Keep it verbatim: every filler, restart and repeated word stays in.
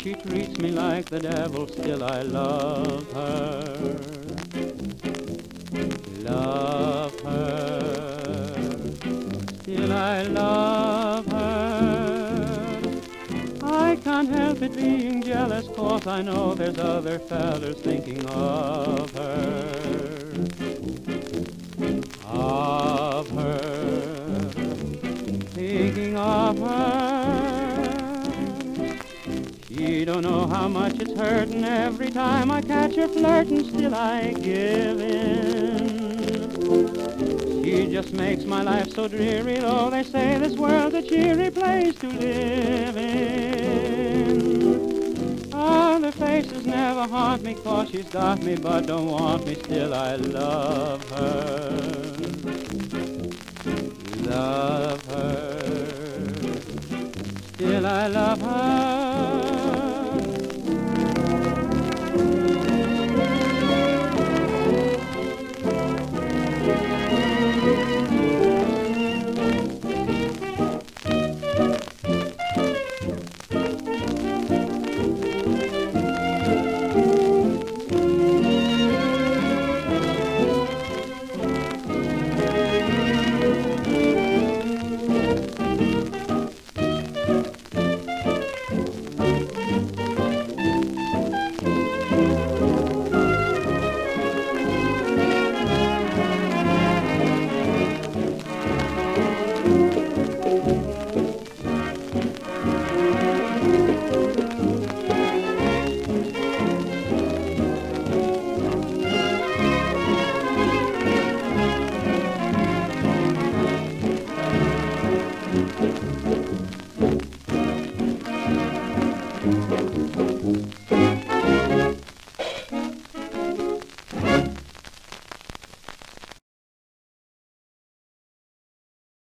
she treats me like the devil, still I love her. Love her, still I love her. I can't help it being jealous, 'cause I know there's other fellas thinking of her. Of her, thinking of her. She don't know how much it's hurting every time I catch her flirting, still I give in. She just makes my life so dreary, though they say this world's a cheery place to live in. Other faces never haunt me, 'cause she's got me but don't want me, still I love her. Love her, still I love her. Thank you.